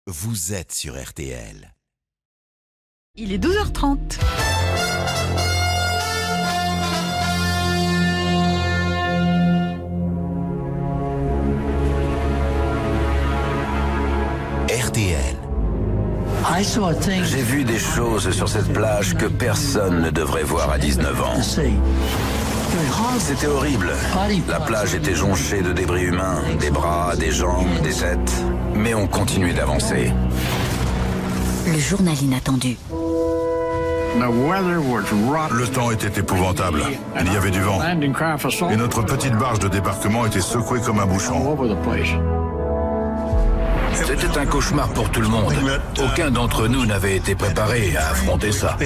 Vous êtes sur RTL. Il est 12h30. RTL. J'ai vu des choses sur cette plage que personne ne devrait voir à 19 ans. C'était horrible. La plage était jonchée de débris humains, des bras, des jambes, des têtes. Mais on continuait d'avancer. Le journal inattendu. Le temps était épouvantable. Il y avait du vent. Et notre petite barge de débarquement était secouée comme un bouchon. C'était un cauchemar pour tout le monde. Aucun d'entre nous n'avait été préparé à affronter ça.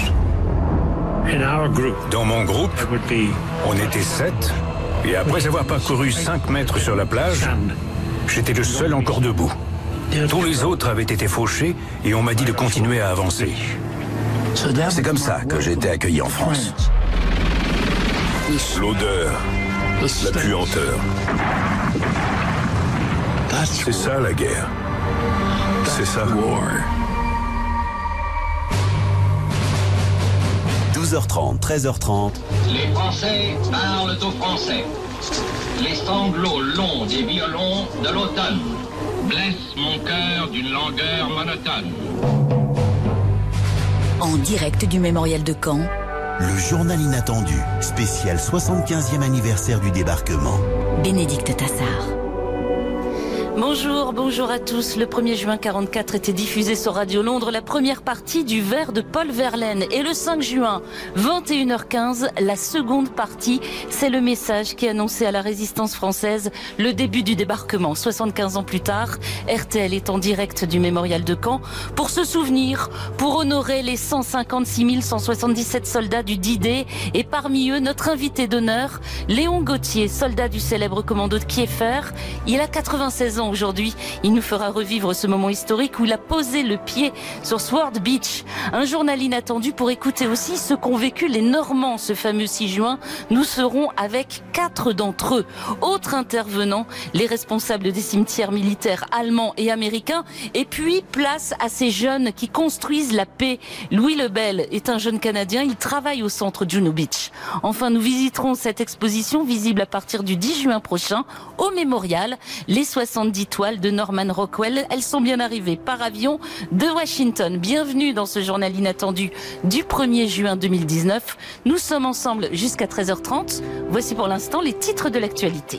Dans mon groupe, on était 7, et après avoir parcouru 5 mètres sur la plage, j'étais le seul encore debout. Tous les autres avaient été fauchés, et on m'a dit de continuer à avancer. C'est comme ça que j'ai été accueilli en France. L'odeur, la puanteur. C'est ça la guerre. C'est ça. 12h30, 13h30. Les Français parlent aux Français. Les sanglots longs des violons de l'automne blessent mon cœur d'une langueur monotone. En direct du mémorial de Caen. Le journal inattendu, spécial 75e anniversaire du débarquement. Bénédicte Tassard. Bonjour à tous. Le 1er juin 1944 était diffusée sur Radio Londres la première partie du Vers de Paul Verlaine. Et le 5 juin, 21h15, la seconde partie. C'est le message qui annonçait à la résistance française le début du débarquement. 75 ans plus tard, RTL est en direct du mémorial de Caen pour se souvenir, pour honorer les 156 177 soldats du D-Day. Et parmi eux, notre invité d'honneur, Léon Gauthier, soldat du célèbre commando de Kieffer. Il a 96 ans aujourd'hui. Il nous fera revivre ce moment historique où il a posé le pied sur Sword Beach. Un journal inattendu pour écouter aussi ce qu'ont vécu les Normands ce fameux 6 juin. Nous serons avec 4 d'entre eux. Autres intervenants, les responsables des cimetières militaires allemands et américains. Et puis, place à ces jeunes qui construisent la paix. Louis Lebel est un jeune Canadien. Il travaille au centre Juno Beach. Enfin, nous visiterons cette exposition visible à partir du 10 juin prochain au mémorial. Les 70 toiles de Norman Rockwell. Elles sont bien arrivées par avion de Washington. Bienvenue dans ce journal inattendu du 1er juin 2019. Nous sommes ensemble jusqu'à 13h30. Voici pour l'instant les titres de l'actualité.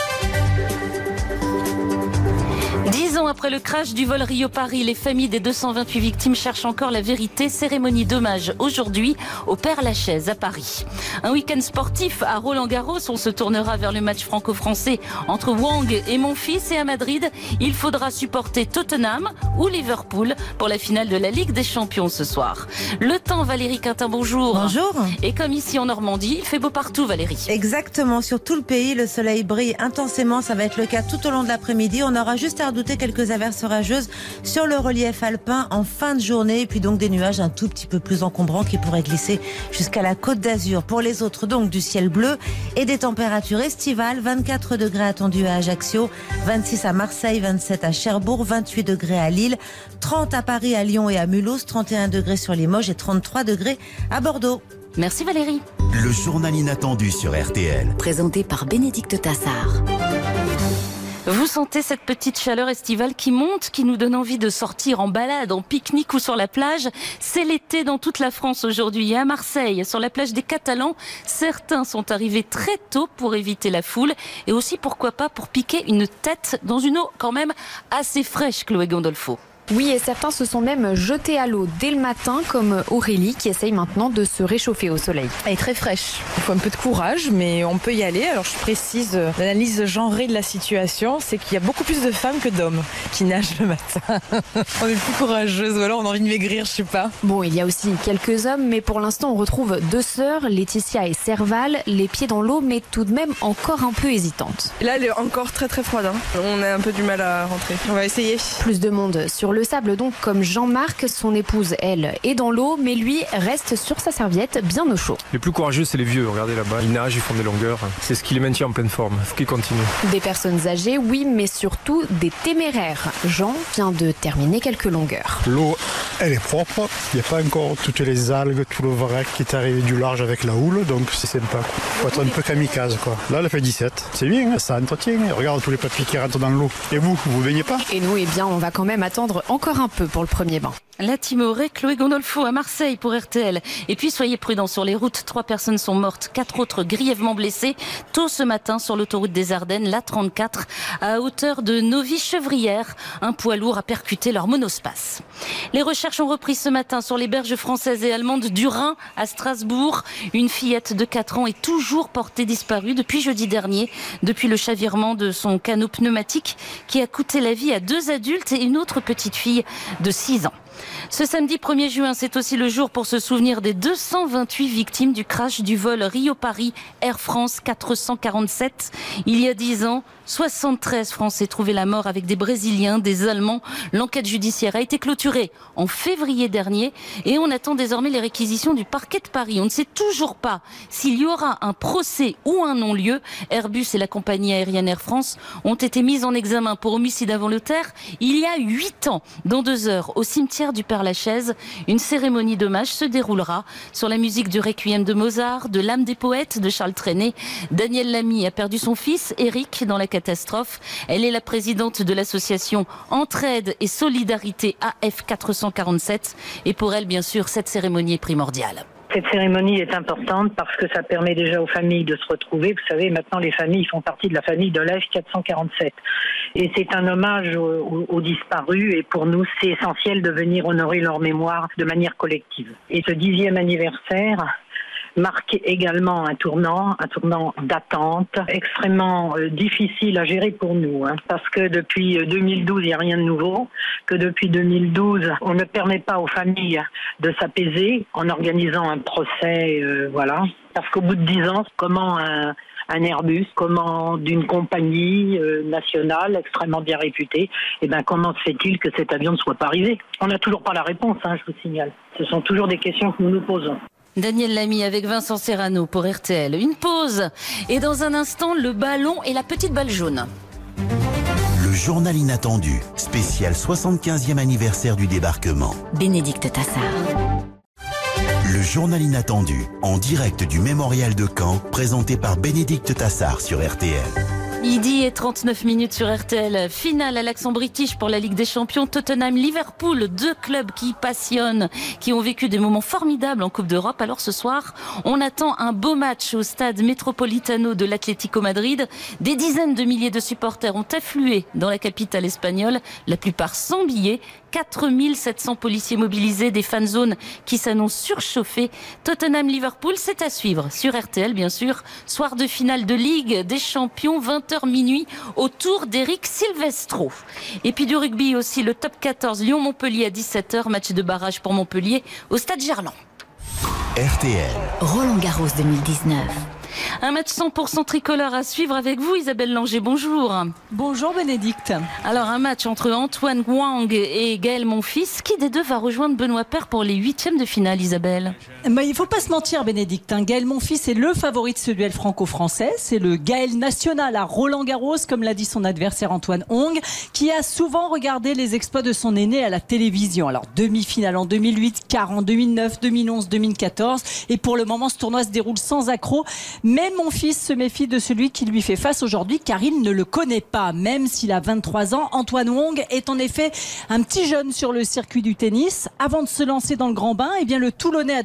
10 ans après le crash du vol Rio-Paris, les familles des 228 victimes cherchent encore la vérité. Cérémonie d'hommage aujourd'hui au Père-Lachaise à Paris. Un week-end sportif à Roland-Garros. On se tournera vers le match franco-français entre Wang et Monfils. Et à Madrid, il faudra supporter Tottenham ou Liverpool pour la finale de la Ligue des Champions ce soir. Le temps, Valérie Quintin, bonjour. Bonjour. Et comme ici en Normandie, il fait beau partout, Valérie. Exactement, sur tout le pays, le soleil brille intensément. Ça va être le cas tout au long de l'après-midi. On aura juste à redouter quelques averses orageuses sur le relief alpin en fin de journée. Et puis donc des nuages un tout petit peu plus encombrants qui pourraient glisser jusqu'à la Côte d'Azur. Pour les autres, donc du ciel bleu et des températures estivales. 24 degrés attendus à Ajaccio, 26 à Marseille, 27 à Cherbourg, 28 degrés à Lille, 30 à Paris, à Lyon et à Mulhouse, 31 degrés sur Limoges et 33 degrés à Bordeaux. Merci Valérie. Le journal inattendu sur RTL. Présenté par Bénédicte Tassard. Vous sentez cette petite chaleur estivale qui monte, qui nous donne envie de sortir en balade, en pique-nique ou sur la plage. C'est l'été dans toute la France aujourd'hui. Et à Marseille, sur la plage des Catalans, certains sont arrivés très tôt pour éviter la foule. Et aussi, pourquoi pas, pour piquer une tête dans une eau quand même assez fraîche, Chloé Gandolfo. Oui, et certains se sont même jetés à l'eau dès le matin, comme Aurélie, qui essaye maintenant de se réchauffer au soleil. Elle est très fraîche. Il faut un peu de courage, mais on peut y aller. Alors je précise, l'analyse genrée de la situation, c'est qu'il y a beaucoup plus de femmes que d'hommes qui nagent le matin. On est plus courageuses, ou alors on a envie de maigrir, je sais pas. Bon, il y a aussi quelques hommes, mais pour l'instant on retrouve 2 sœurs, Laetitia et Serval, les pieds dans l'eau, mais tout de même encore un peu hésitante. Là, elle est encore très très froide. On a un peu du mal à rentrer. On va essayer. Plus de monde sur le sable, donc, comme Jean-Marc. Son épouse, elle, est dans l'eau, mais lui reste sur sa serviette, bien au chaud. Les plus courageux, c'est les vieux. Regardez là-bas, ils nagent, ils font des longueurs. C'est ce qui les maintient en pleine forme. Il faut qu'ils continuent. Des personnes âgées, oui, mais surtout des téméraires. Jean vient de terminer quelques longueurs. L'eau, elle est propre. Il n'y a pas encore toutes les algues, tout le vrac qui est arrivé du large avec la houle, donc c'est sympa. Il faut être un peu kamikaze, quoi. Là, elle fait 17. C'est bien, ça entretient. Regarde tous les papiers qui rentrent dans l'eau. Et vous baignez pas? Et nous, eh bien, on va quand même attendre encore un peu pour le premier bain. La Timorée, Chloé Gondolfo à Marseille pour RTL. Et puis soyez prudents sur les routes. 3 personnes sont mortes, 4 autres grièvement blessées. Tôt ce matin sur l'autoroute des Ardennes, la 34, à hauteur de Novy-Chevrières. Un poids lourd a percuté leur monospace. Les recherches ont repris ce matin sur les berges françaises et allemandes du Rhin à Strasbourg. Une fillette de 4 ans est toujours portée disparue depuis jeudi dernier, depuis le chavirement de son canot pneumatique qui a coûté la vie à 2 adultes et une autre petite fille de 6 ans. Ce samedi 1er juin, c'est aussi le jour pour se souvenir des 228 victimes du crash du vol Rio-Paris Air France 447. Il y a 10 ans, 73 Français trouvaient la mort avec des Brésiliens, des Allemands. L'enquête judiciaire a été clôturée en février dernier et on attend désormais les réquisitions du parquet de Paris. On ne sait toujours pas s'il y aura un procès ou un non-lieu. Airbus et la compagnie aérienne Air France ont été mis en examen pour homicide involontaire il y a 8 ans. Dans 2 heures, au cimetière du Père-Lachaise, une cérémonie d'hommage se déroulera sur la musique du Requiem de Mozart, de l'âme des poètes de Charles Trenet. Daniel Lamy a perdu son fils, Eric, dans la catastrophe. Elle est la présidente de l'association Entraide et Solidarité AF 447. Et pour elle, bien sûr, cette cérémonie est primordiale. Cette cérémonie est importante parce que ça permet déjà aux familles de se retrouver. Vous savez, maintenant les familles font partie de la famille de l'AF 447. Et c'est un hommage aux disparus et pour nous c'est essentiel de venir honorer leur mémoire de manière collective. Et ce 10e anniversaire marque également un tournant d'attente extrêmement difficile à gérer pour nous, parce que depuis 2012, il n'y a rien de nouveau, que depuis 2012, on ne permet pas aux familles de s'apaiser en organisant un procès, parce qu'au bout de 10 ans, comment un Airbus, comment d'une compagnie nationale extrêmement bien réputée, comment se fait-il que cet avion ne soit pas arrivé? On n'a toujours pas la réponse, je vous signale. Ce sont toujours des questions que nous nous posons. Daniel Lamy avec Vincent Serrano pour RTL. Une pause et dans un instant, le ballon et la petite balle jaune. Le journal inattendu, spécial 75e anniversaire du débarquement. Bénédicte Tassard. Le journal inattendu, en direct du mémorial de Caen, présenté par Bénédicte Tassard sur RTL. Midi et 39 minutes sur RTL. Finale à l'accent british pour la Ligue des Champions. Tottenham-Liverpool, 2 clubs qui passionnent, qui ont vécu des moments formidables en Coupe d'Europe. Alors ce soir, on attend un beau match au stade Metropolitano de l'Atlético Madrid. Des dizaines de milliers de supporters ont afflué dans la capitale espagnole, la plupart sans billets. 4700 policiers mobilisés, des fan zones qui s'annoncent surchauffées. Tottenham-Liverpool, c'est à suivre sur RTL, bien sûr. Soir de finale de Ligue des Champions, 20h minuit, autour d'Eric Silvestro. Et puis du rugby aussi, le top 14, Lyon-Montpellier à 17h, match de barrage pour Montpellier au stade Gerland. RTL. Roland-Garros 2019. Un match 100% tricolore à suivre avec vous, Isabelle Langer. Bonjour. Bonjour Bénédicte. Alors un match entre Antoine Wang et Gaël Monfils. Qui des deux va rejoindre Benoît Paire pour les 8e de finale, Isabelle? Il ne faut pas se mentir, Bénédicte. Gaël Monfils est le favori de ce duel franco-français. C'est le Gaël national à Roland-Garros, comme l'a dit son adversaire Antoine Wang, qui a souvent regardé les exploits de son aîné à la télévision. Alors demi-finale en 2008, quart en 2009, 2011, 2014. Et pour le moment, ce tournoi se déroule sans accroc. Mais mon fils se méfie de celui qui lui fait face aujourd'hui car il ne le connaît pas. Même s'il a 23 ans, Antoine Wang est en effet un petit jeune sur le circuit du tennis. Avant de se lancer dans le grand bain, le Toulonnais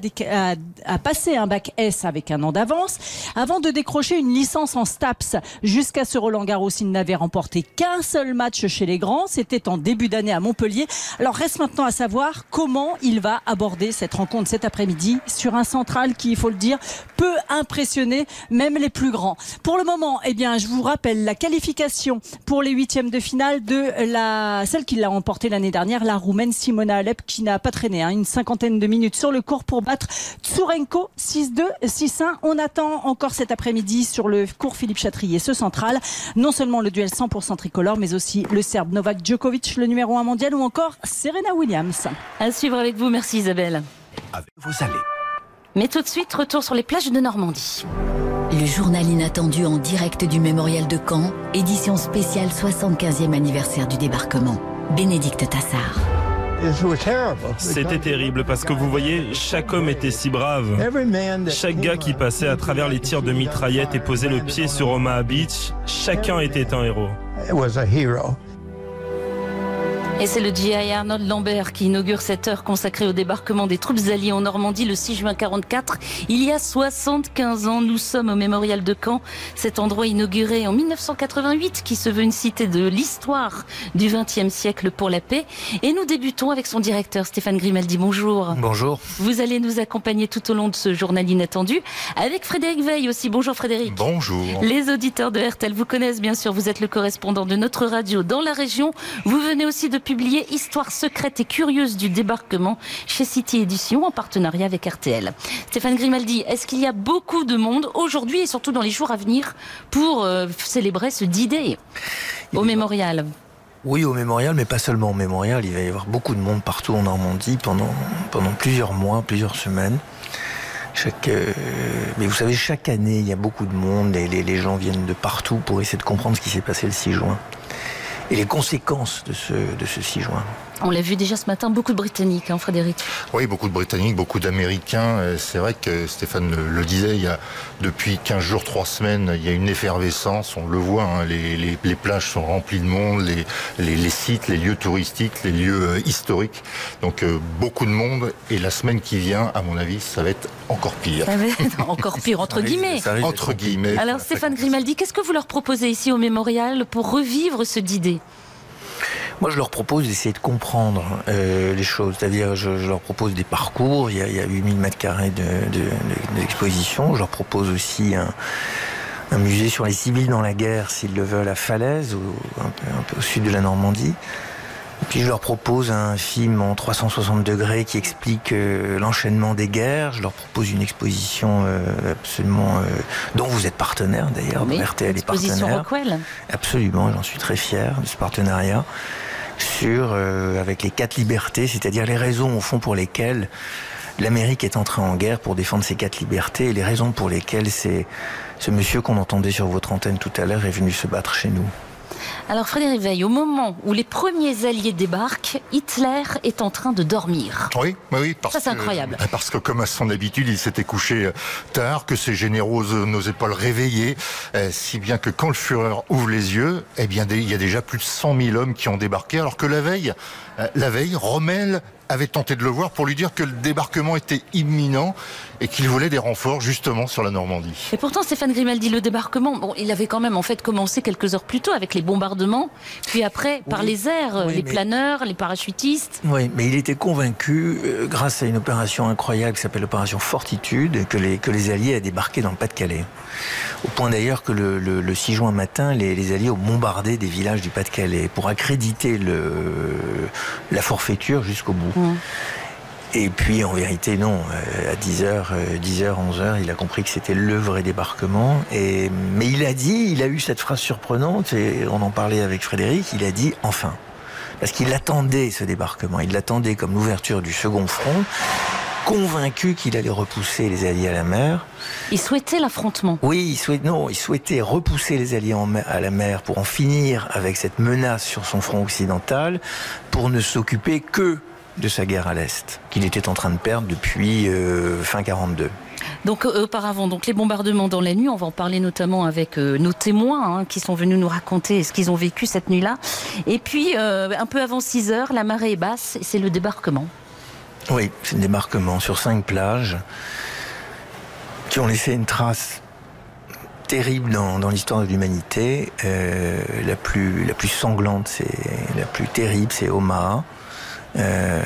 a passé un bac S avec un an d'avance. Avant de décrocher une licence en STAPS. Jusqu'à ce Roland-Garros, il n'avait remporté qu'un seul match chez les grands. C'était en début d'année à Montpellier. Alors reste maintenant à savoir comment il va aborder cette rencontre cet après-midi sur un central qui, il faut le dire, peut impressionner même les plus grands. Pour le moment, eh bien, je vous rappelle la qualification pour les 8e de finale de celle qui l'a remportée l'année dernière, la Roumaine Simona Alep, qui n'a pas traîné, une cinquantaine de minutes sur le court pour battre Tsurenko 6-2, 6-1. On attend encore cet après-midi sur le court Philippe Chatrier, ce central, non seulement le duel 100% tricolore, mais aussi le Serbe Novak Djokovic, le numéro 1 mondial, ou encore Serena Williams. À suivre avec vous, merci Isabelle. Avec vos allées. Mais tout de suite, retour sur les plages de Normandie. Le journal inattendu en direct du Mémorial de Caen, édition spéciale 75e anniversaire du débarquement. Bénédicte Tassard. C'était terrible parce que vous voyez, chaque homme était si brave. Chaque gars qui passait à travers les tirs de mitraillettes et posait le pied sur Omaha Beach, chacun était un héros. Et c'est le GI Arnold Lambert qui inaugure cette heure consacrée au débarquement des troupes alliées en Normandie le 6 juin 1944. Il y a 75 ans, nous sommes au Mémorial de Caen, cet endroit inauguré en 1988 qui se veut une cité de l'histoire du XXe siècle pour la paix. Et nous débutons avec son directeur Stéphane Grimaldi. Bonjour. Bonjour. Vous allez nous accompagner tout au long de ce journal inattendu avec Frédéric Veil aussi. Bonjour Frédéric. Bonjour. Les auditeurs de RTL vous connaissent bien sûr. Vous êtes le correspondant de notre radio dans la région. Vous venez aussi de publié Histoire secrète et curieuse du débarquement chez City Éditions en partenariat avec RTL. Stéphane Grimaldi, est-ce qu'il y a beaucoup de monde aujourd'hui et surtout dans les jours à venir pour célébrer ce D-Day au Mémorial ? Oui, au Mémorial, mais pas seulement au Mémorial. Il va y avoir beaucoup de monde partout en Normandie pendant plusieurs mois, plusieurs semaines. Mais vous savez, chaque année, il y a beaucoup de monde et les gens viennent de partout pour essayer de comprendre ce qui s'est passé le 6 juin. Et les conséquences de ce 6 juin. On l'a vu déjà ce matin, beaucoup de Britanniques, Frédéric. Oui, beaucoup de Britanniques, beaucoup d'Américains. C'est vrai que Stéphane le disait, il y a depuis 15 jours, 3 semaines, il y a une effervescence, on le voit, les plages sont remplies de monde, les sites, les lieux touristiques, les lieux historiques. Donc beaucoup de monde, et la semaine qui vient, à mon avis, ça va être encore pire. Ça va être encore pire, entre guillemets. Entre guillemets. Alors Stéphane Grimaldi, qu'est-ce que vous leur proposez ici au Mémorial pour revivre ce D-Day ? Moi, je leur propose d'essayer de comprendre les choses. C'est-à-dire, je leur propose des parcours. Il y a 8000 mètres carrés d'exposition. Je leur propose aussi un musée sur les civils dans la guerre, s'ils le veulent, à Falaise, un peu au sud de la Normandie. Et puis, je leur propose un film en 360 degrés qui explique l'enchaînement des guerres. Je leur propose une exposition absolument dont vous êtes partenaire, d'ailleurs, oui, dont RTL est partenaire. Exposition Rockwell. Absolument, j'en suis très fier de ce partenariat. Avec les 4 libertés, c'est-à-dire les raisons au fond pour lesquelles l'Amérique est entrée en guerre pour défendre ces 4 libertés et les raisons pour lesquelles ce monsieur qu'on entendait sur votre antenne tout à l'heure est venu se battre chez nous. Alors Frédéric Veil, au moment où les premiers alliés débarquent, Hitler est en train de dormir. Oui. Ça c'est incroyable. Parce que comme à son habitude, il s'était couché tard, que ses généraux n'osaient pas le réveiller, si bien que quand le Führer ouvre les yeux, eh bien il y a déjà plus de 100 000 hommes qui ont débarqué, alors que la veille, Rommel avait tenté de le voir pour lui dire que le débarquement était imminent et qu'il voulait des renforts justement sur la Normandie. Et pourtant Stéphane Grimaldi, le débarquement, il avait quand même commencé quelques heures plus tôt avec les bombardements, puis après par les airs, les planeurs, les parachutistes. Oui, mais il était convaincu, grâce à une opération incroyable qui s'appelle l'opération Fortitude, que les Alliés avaient débarqué dans le Pas-de-Calais. Au point d'ailleurs que le 6 juin matin, les Alliés ont bombardé des villages du Pas-de-Calais pour accréditer la forfaiture jusqu'au bout. Et puis en vérité non, à 10h, 11h, il a compris que c'était le vrai débarquement. Mais il a eu cette phrase surprenante, et on en parlait avec Frédéric, il a dit enfin. Parce qu'il attendait ce débarquement, il l'attendait comme l'ouverture du second front, convaincu qu'il allait repousser les Alliés à la mer. Il souhaitait l'affrontement. Oui, il souhaitait repousser les Alliés à la mer pour en finir avec cette menace sur son front occidental, pour ne s'occuper que de sa guerre à l'Est, qu'il était en train de perdre depuis fin 42. Donc auparavant, les bombardements dans la nuit, on va en parler notamment avec nos témoins qui sont venus nous raconter ce qu'ils ont vécu cette nuit-là. Et puis, un peu avant 6h, la marée est basse et c'est le débarquement. Oui, c'est le débarquement sur 5 plages qui ont laissé une trace terrible dans l'histoire de l'humanité. La plus sanglante, la plus terrible, c'est Omaha.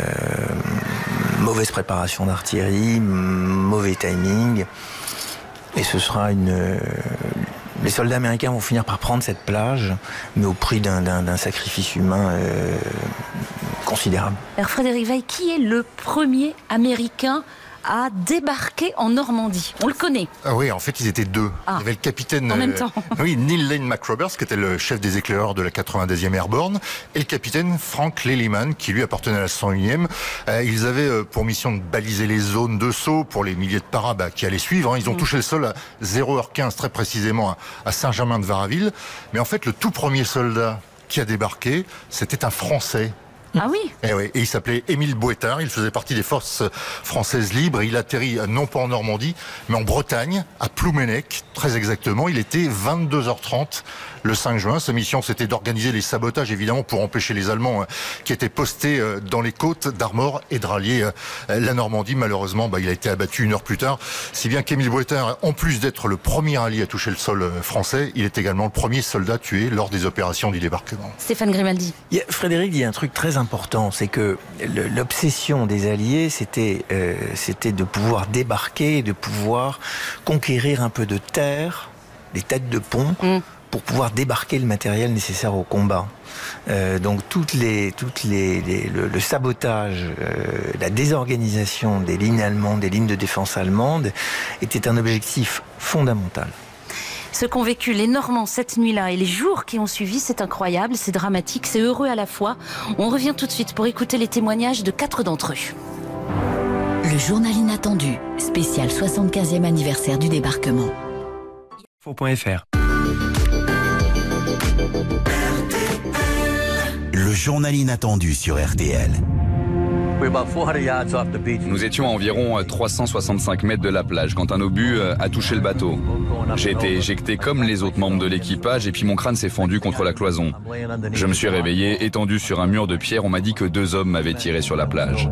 Mauvaise préparation d'artillerie, mauvais timing. Et ce sera les soldats américains vont finir par prendre cette plage, mais au prix d'un sacrifice humain considérable. Alors Frédéric Weil, qui est le premier Américain à débarquer en Normandie? On le connaît. Ah oui, en fait, ils étaient deux. Il y avait le capitaine en même temps. Oui, Neil Lane McRoberts, qui était le chef des éclaireurs de la 92e Airborne, et le capitaine Frank Lelyman, qui lui appartenait à la 101e. Ils avaient pour mission de baliser les zones de saut pour les milliers de paras qui allaient suivre. Ils ont touché le sol à 0h15, très précisément, à Saint-Germain-de-Varaville. Mais en fait, le tout premier soldat qui a débarqué, c'était un Français. Ah oui. Et il s'appelait Émile Boétard, il faisait partie des forces françaises libres, il atterrit non pas en Normandie, mais en Bretagne, à Ploumenec, très exactement. Il était 22h30 le 5 juin. Sa mission, c'était d'organiser les sabotages, évidemment, pour empêcher les Allemands qui étaient postés dans les côtes d'Armor et de rallier la Normandie. Malheureusement, il a été abattu 1 heure plus tard. Si bien qu'Émile Boétard, en plus d'être le premier allié à toucher le sol français, il est également le premier soldat tué lors des opérations du débarquement. Stéphane Grimaldi. Frédéric dit un truc très important, c'est que l'obsession des Alliés, c'était de pouvoir débarquer, de pouvoir conquérir un peu de terre, des têtes de pont, pour pouvoir débarquer le matériel nécessaire au combat. Donc le sabotage, la désorganisation des lignes allemandes, des lignes de défense allemandes, était un objectif fondamental. Ce qu'ont vécu les Normands cette nuit-là et les jours qui ont suivi, c'est incroyable, c'est dramatique, c'est heureux à la fois. On revient tout de suite pour écouter les témoignages de 4 d'entre eux. Le journal inattendu, spécial 75e anniversaire du débarquement. Info.fr. Le journal inattendu sur RTL. Nous étions à environ 365 mètres de la plage quand un obus a touché le bateau. J'ai été éjecté comme les autres membres de l'équipage et puis mon crâne s'est fendu contre la cloison. Je me suis réveillé, étendu sur un mur de pierre. On m'a dit que 2 hommes m'avaient tiré sur la plage.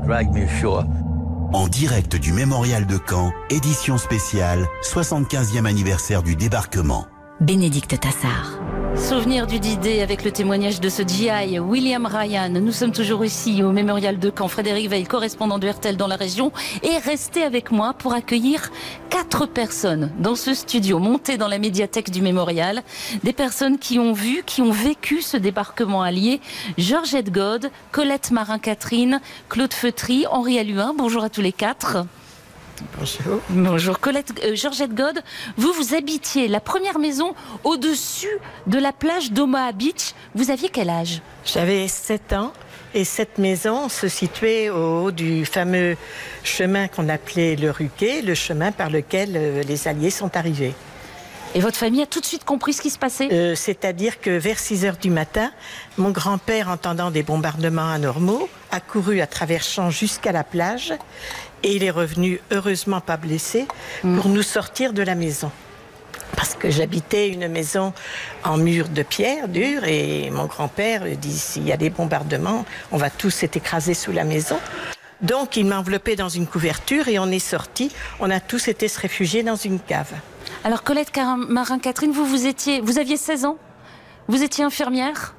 En direct du mémorial de Caen, édition spéciale, 75e anniversaire du débarquement. Bénédicte Tassart. Souvenir du D-Day avec le témoignage de ce GI, William Ryan. Nous sommes toujours ici au mémorial de Caen. Frédéric Weil, correspondant de RTL dans la région, est resté avec moi pour accueillir 4 personnes dans ce studio, monté dans la médiathèque du mémorial. Des personnes qui ont vu, qui ont vécu ce débarquement allié. Georgette God, Colette Marin-Catherine, Claude Feutry, Henri Alluin. Bonjour à tous les 4. Bonjour. Bonjour. Georgette God, vous habitiez la première maison au-dessus de la plage d'Omaha Beach. Vous aviez quel âge? J'avais 7 ans et cette maison se situait au haut du fameux chemin qu'on appelait le Ruquet, le chemin par lequel les Alliés sont arrivés. Et votre famille a tout de suite compris ce qui se passait? C'est-à-dire que vers 6 heures du matin, mon grand-père, entendant des bombardements anormaux, a couru à travers champs jusqu'à la plage et il est revenu, heureusement pas blessé, pour nous sortir de la maison. Parce que j'habitais une maison en mur de pierre dur et mon grand-père dit s'il y a des bombardements, on va tous être écrasés sous la maison. Donc il m'a enveloppé dans une couverture et on est sortis. On a tous été se réfugier dans une cave. Alors Colette Marin-Catherine, vous aviez 16 ans? Vous étiez infirmière?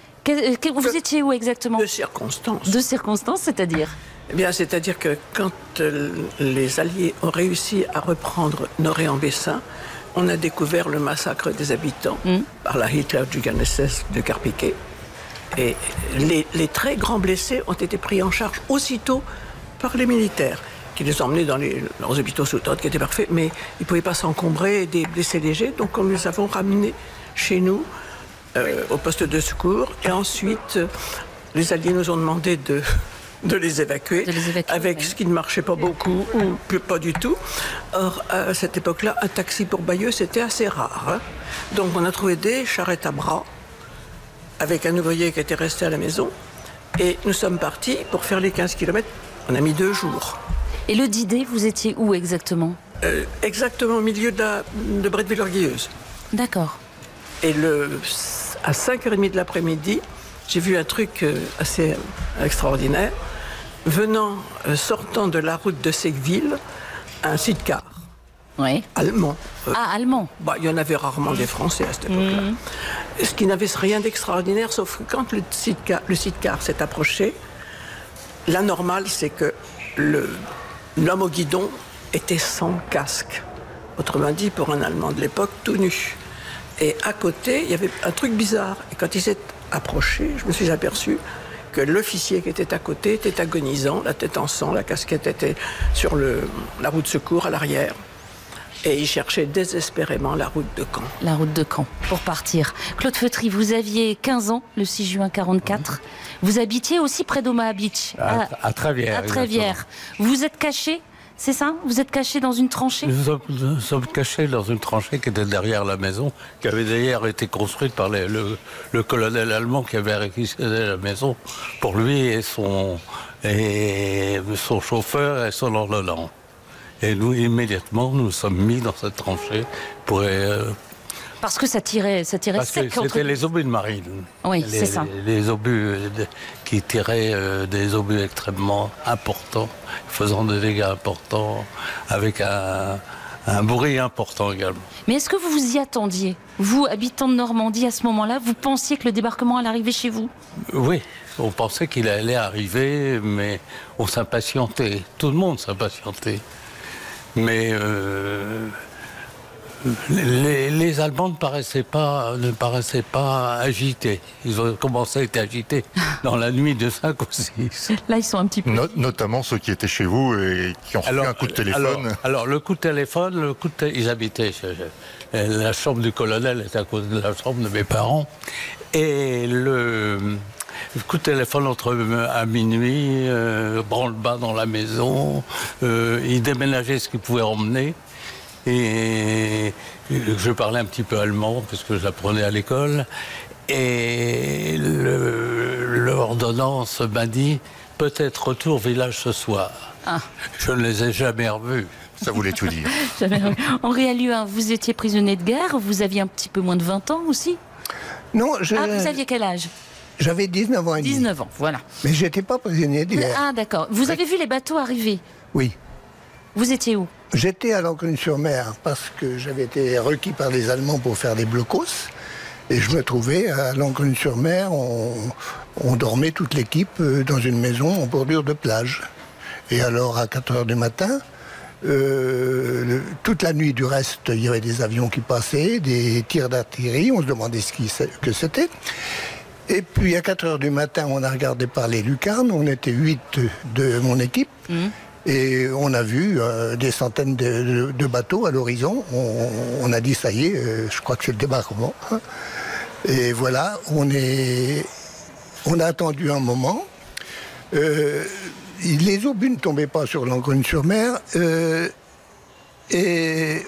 Vous étiez où exactement? De circonstances. De circonstances, c'est-à-dire? Eh bien, c'est-à-dire que quand les Alliés ont réussi à reprendre Noré-en-Bessin, on a découvert le massacre des habitants par la Hitler-JugendSS de Carpiquet. Et les très grands blessés ont été pris en charge aussitôt par les militaires, qui les emmenaient dans leurs hôpitaux sous TOD, qui étaient parfaits, mais ils ne pouvaient pas s'encombrer des blessés légers, donc nous les avons ramenés chez nous, au poste de secours, et ensuite, les Alliés nous ont demandé de les évacuer, avec ce qui ne marchait pas beaucoup ou pas du tout. Or, à cette époque-là, un taxi pour Bayeux, c'était assez rare. Hein. Donc, on a trouvé des charrettes à bras, avec un ouvrier qui était resté à la maison, et nous sommes partis pour faire les 15 km. On a mis 2 jours. Et le D-Day, vous étiez où exactement? Exactement au milieu de Bretteville-Orgueilleuse. D'accord. Et à 5h30 de l'après-midi, j'ai vu un truc assez extraordinaire. Sortant de la route de Segueville, un sidecar. Oui. Allemand. Allemand. Il y en avait rarement des Français à cette époque-là. Ce qui n'avait rien d'extraordinaire, sauf que quand le sidecar s'est approché, la normale, c'est que l'homme au guidon était sans casque. Autrement dit, pour un Allemand de l'époque, tout nu. Et à côté, il y avait un truc bizarre. Et quand il s'est approché, je me suis aperçu que l'officier qui était à côté était agonisant, la tête en sang, la casquette était sur la roue de secours à l'arrière. Et il cherchait désespérément la route de Caen. La route de Caen, pour partir. Claude Feutry, vous aviez 15 ans le 6 juin 1944. Vous habitiez aussi près d'Omaha Beach. À Trévière. À Trévière. Vous êtes caché, c'est ça? Vous êtes caché dans une tranchée? Nous sommes cachés dans une tranchée qui était derrière la maison, qui avait d'ailleurs été construite par le colonel allemand qui avait réquisitionné la maison pour lui et son chauffeur et son ordonnant. Et nous, immédiatement, nous sommes mis dans cette tranchée pour... Parce que ça tirait parce que c'était les obus de marine. Oui, c'est ça. Les obus qui tiraient des obus extrêmement importants, faisant des dégâts importants, avec un bruit important également. Mais est-ce que vous vous y attendiez? Vous, habitant de Normandie, à ce moment-là, vous pensiez que le débarquement allait arriver chez vous? Oui, on pensait qu'il allait arriver, mais on s'impatientait. Tout le monde s'impatientait. Mais les Allemands ne paraissaient pas agités. Ils ont commencé à être agités dans la nuit de 5 ou 6. Là, ils sont un petit peu... Notamment ceux qui étaient chez vous et qui ont reçu un coup de téléphone. Alors le coup de téléphone, ils habitaient la chambre du colonel était à côté de la chambre de mes parents. Et le coup de téléphone à minuit, branle-bas dans la maison, ils déménageaient ce qu'ils pouvaient emmener. Et je parlais un petit peu allemand, parce que je l'apprenais à l'école. Et l'ordonnance m'a dit, peut-être retour village ce soir. Ah. Je ne les ai jamais revus. Ça voulait tout dire. Henri Alluin, vous étiez prisonnier de guerre, vous aviez un petit peu moins de 20 ans aussi? Non, vous aviez quel âge? J'avais 19 ans et demi. 19 ans, voilà. Mais je n'étais pas prisonnier de guerre. Ah, d'accord. Vous avez vu les bateaux arriver? Oui. Vous étiez où? J'étais à Lancône-sur-Mer parce que j'avais été requis par les Allemands pour faire des blocos. Et je me trouvais à Lancône-sur-Mer. On dormait toute l'équipe dans une maison en bordure de plage. Et alors, à 4 heures du matin, toute la nuit du reste, il y avait des avions qui passaient, des tirs d'artillerie. On se demandait que c'était. Et puis, à 4 heures du matin, on a regardé par les lucarnes. On était 8 de mon équipe. Et on a vu des centaines de bateaux à l'horizon. On a dit, ça y est, je crois que c'est le débarquement. Et voilà, on a attendu un moment. Les obus ne tombaient pas sur Lancône-sur-Mer. Et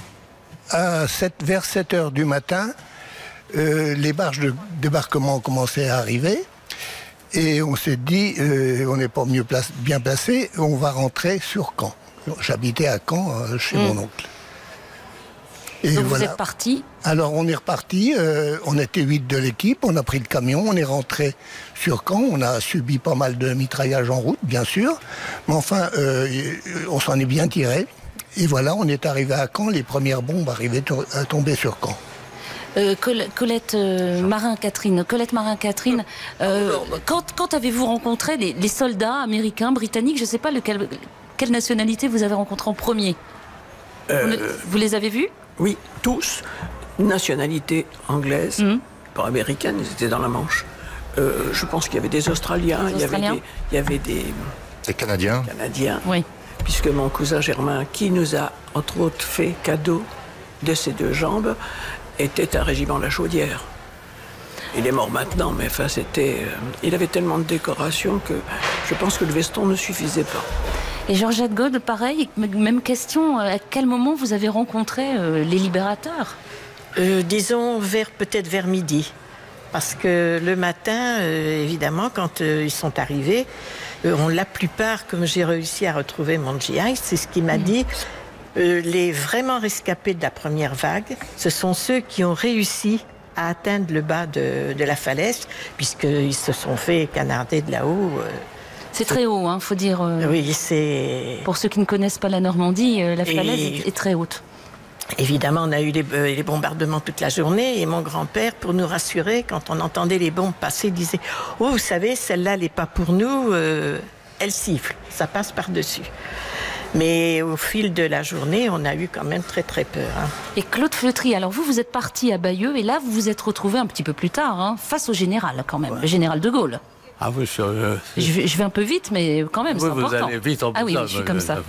vers 7 heures du matin, les barges de débarquement ont commencé à arriver. Et on s'est dit, on n'est pas bien placé, on va rentrer sur Caen. J'habitais à Caen, chez mon oncle. Et donc voilà. Vous êtes parti? Alors on est reparti, on était 8 de l'équipe, on a pris le camion, on est rentré sur Caen, on a subi pas mal de mitraillage en route, bien sûr, mais enfin, on s'en est bien tiré. Et voilà, on est arrivé à Caen, les premières bombes arrivaient à tomber sur Caen. Colette Marin-Catherine, quand avez-vous rencontré les soldats américains, britanniques? Je ne sais pas quelle nationalité vous avez rencontré en premier. Vous les avez vus? Oui, tous. Nationalité anglaise, pas américaine, ils étaient dans la Manche. Je pense qu'il y avait des Australiens, il y avait des Canadiens. Oui. Puisque mon cousin Germain, qui nous a entre autres fait cadeau de ses 2 jambes, était un régiment La Chaudière. Il est mort maintenant, mais enfin il avait tellement de décorations que je pense que le veston ne suffisait pas. Et Georgette Gaude, pareil, même question, à quel moment vous avez rencontré les libérateurs? Disons peut-être vers midi. Parce que le matin, évidemment, quand ils sont arrivés, la plupart, comme j'ai réussi à retrouver mon GI, c'est ce qu'il m'a dit. Les vraiment rescapés de la première vague, ce sont ceux qui ont réussi à atteindre le bas de la falaise, puisqu'ils se sont fait canarder de là-haut. C'est très haut, hein, faut dire. Oui, c'est... Pour ceux qui ne connaissent pas la Normandie, la falaise est très haute. Évidemment, on a eu les bombardements toute la journée, et mon grand-père, pour nous rassurer, quand on entendait les bombes passer, disait « Oh, vous savez, celle-là, elle n'est pas pour nous, elle siffle, ça passe par-dessus ». Mais au fil de la journée, on a eu quand même très très peur. Et Claude Fleutry, alors vous êtes parti à Bayeux et là vous vous êtes retrouvé un petit peu plus tard, face au général quand même, le général de Gaulle. Ah oui, je vais un peu vite, mais quand même, c'est important. Vous allez vite en Ah oui, je suis comme ça.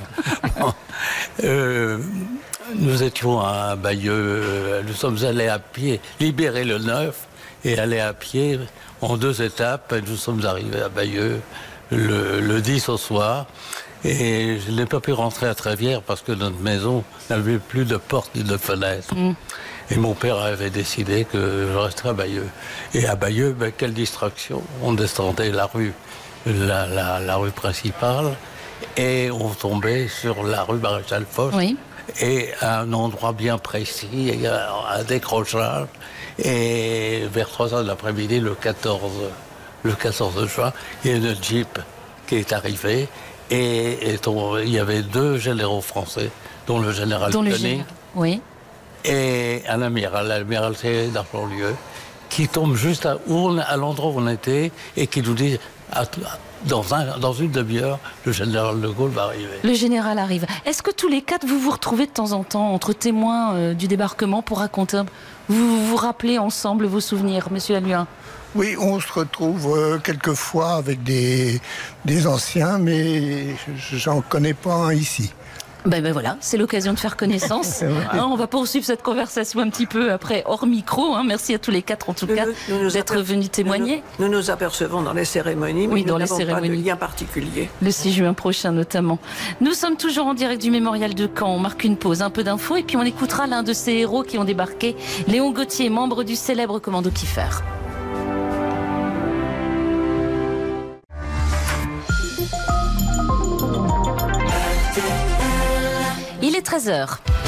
Nous étions à Bayeux, nous sommes allés à pied, libérer le 9 et aller à pied en 2 étapes. Nous sommes arrivés à Bayeux le 10 au soir. Et je n'ai pas pu rentrer à Trévières parce que notre maison n'avait plus de porte ni de fenêtre. Et mon père avait décidé que je resterais à Bayeux. Et à Bayeux, quelle distraction. On descendait la rue principale et on tombait sur la rue Maréchal Foch. Oui. Et à un endroit bien précis, il y a un décrochage. Et vers 3h de l'après-midi, le 14 juin, il y a une Jeep qui est arrivée. Et il y avait 2 généraux français, dont le général Koenig et un amiral, l'admirauté d'Arlon-Lieu, qui tombe juste à l'endroit où on était et qui nous dit dans une demi-heure, le général de Gaulle va arriver. Le général arrive. Est-ce que tous les 4, vous vous retrouvez de temps en temps entre témoins du débarquement pour raconter, vous vous rappelez ensemble vos souvenirs, monsieur Alluin? Oui, on se retrouve quelquefois avec des anciens, mais j'en connais pas un ici. Ben voilà, c'est l'occasion de faire connaissance. On va poursuivre cette conversation un petit peu après, hors micro. Merci à tous les 4 en tout cas d'être venus témoigner. Nous nous apercevons dans les cérémonies, mais nous n'avons pas de lien particulier. Le 6 juin prochain notamment. Nous sommes toujours en direct du mémorial de Caen. On marque une pause, un peu d'infos, et puis on écoutera l'un de ces héros qui ont débarqué, Léon Gauthier, membre du célèbre commando Kiefer. Il est 13h.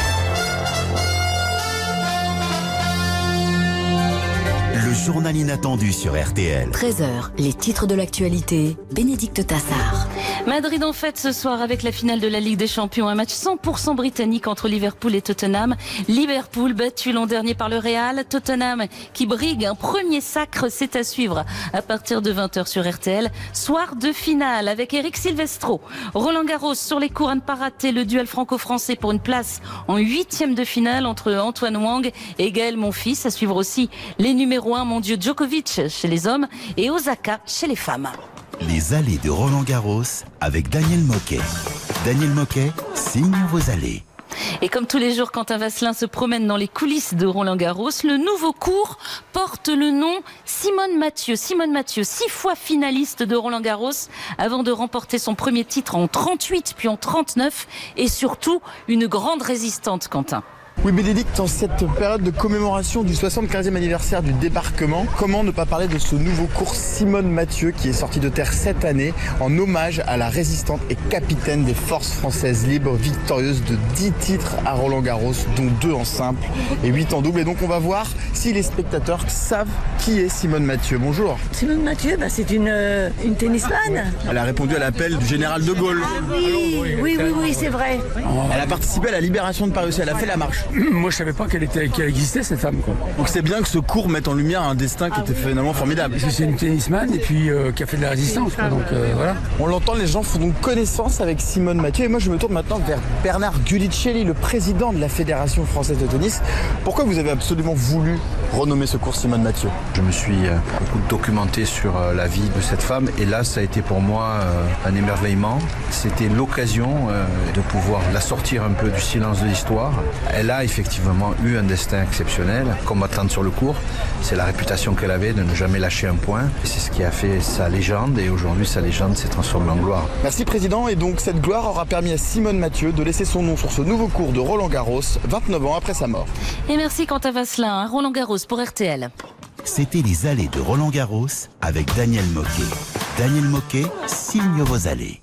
Le journal inattendu sur RTL. 13h, les titres de l'actualité, Bénédicte Tassard. Madrid en fête ce soir avec la finale de la Ligue des Champions. Un match 100% britannique entre Liverpool et Tottenham. Liverpool battu l'an dernier par le Real. Tottenham qui brigue un premier sacre, c'est à suivre à partir de 20h sur RTL. Soir de finale avec Eric Silvestro. Roland Garros sur les cours à ne pas rater, le duel franco-français pour une place en 8e de finale entre Antoine Wang et Gaël Monfils. À suivre aussi les numéros 1 mondiaux Djokovic chez les hommes et Osaka chez les femmes. Les allées de Roland Garros avec Daniel Moquet. Daniel Moquet signe vos allées. Et comme tous les jours, Quentin Vasselin se promène dans les coulisses de Roland Garros. Le nouveau cours porte le nom Simone Mathieu. Simone Mathieu, 6 fois finaliste de Roland Garros avant de remporter son premier titre en 38 puis en 39 et surtout une grande résistante, Quentin. Oui, Bénédicte, en cette période de commémoration du 75e anniversaire du débarquement, comment ne pas parler de ce nouveau cours Simone Mathieu qui est sorti de terre cette année en hommage à la résistante et capitaine des forces françaises libres, victorieuse de 10 titres à Roland Garros, dont 2 en simple et 8 en double. Et donc on va voir si les spectateurs savent qui est Simone Mathieu. Bonjour. Simone Mathieu, c'est une tennisman. Elle a répondu à l'appel du général de Gaulle. Oui, c'est vrai. Elle a participé à la libération de Paris aussi, elle a fait la marche. Moi, je savais pas qu'elle existait, cette femme, quoi. Donc c'est bien que ce cours mette en lumière un destin qui était finalement formidable. Parce que c'est une tennisman et puis qui a fait de la résistance, quoi. Donc voilà. On l'entend, les gens font donc connaissance avec Simone Mathieu. Et moi, je me tourne maintenant vers Bernard Gulicelli, le président de la Fédération française de tennis. Pourquoi vous avez absolument voulu renommer ce cours Simone Mathieu? Je me suis beaucoup documenté sur la vie de cette femme et là, ça a été pour moi un émerveillement. C'était l'occasion de pouvoir la sortir un peu du silence de l'histoire. Elle a effectivement eu un destin exceptionnel, combattante sur le court. C'est la réputation qu'elle avait de ne jamais lâcher un point. C'est ce qui a fait sa légende et aujourd'hui sa légende s'est transformée en gloire. Merci Président, et donc cette gloire aura permis à Simone Mathieu de laisser son nom sur ce nouveau cours de Roland Garros, 29 ans après sa mort. Et merci Quentin Vasselin, Roland Garros pour RTL. C'était les allées de Roland Garros avec Daniel Moquet. Daniel Moquet signe vos allées.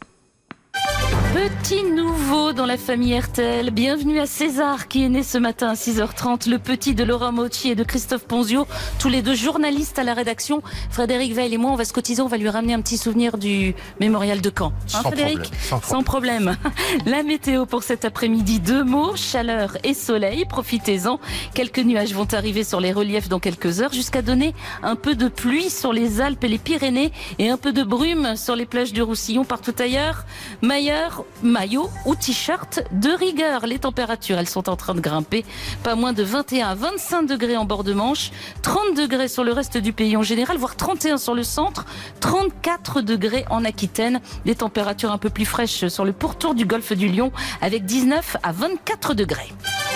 Petit nouveau dans la famille RTL. Bienvenue à César qui est né ce matin à 6h30. Le petit de Laura Mocci et de Christophe Ponzio, tous les deux journalistes à la rédaction. Frédéric Veil et moi, on va se cotiser, on va lui ramener un petit souvenir du mémorial de Caen. Frédéric ? Sans problème. La météo pour cet après-midi, 2 mots, chaleur et soleil. Profitez-en. Quelques nuages vont arriver sur les reliefs dans quelques heures jusqu'à donner un peu de pluie sur les Alpes et les Pyrénées et un peu de brume sur les plages du Roussillon. Partout ailleurs, Mayer, alors maillot ou t-shirt de rigueur. Les températures, elles sont en train de grimper. Pas moins de 21 à 25 degrés en bord de Manche, 30 degrés sur le reste du pays en général, voire 31 sur le centre, 34 degrés en Aquitaine. Des températures un peu plus fraîches sur le pourtour du golfe du Lion avec 19 à 24 degrés.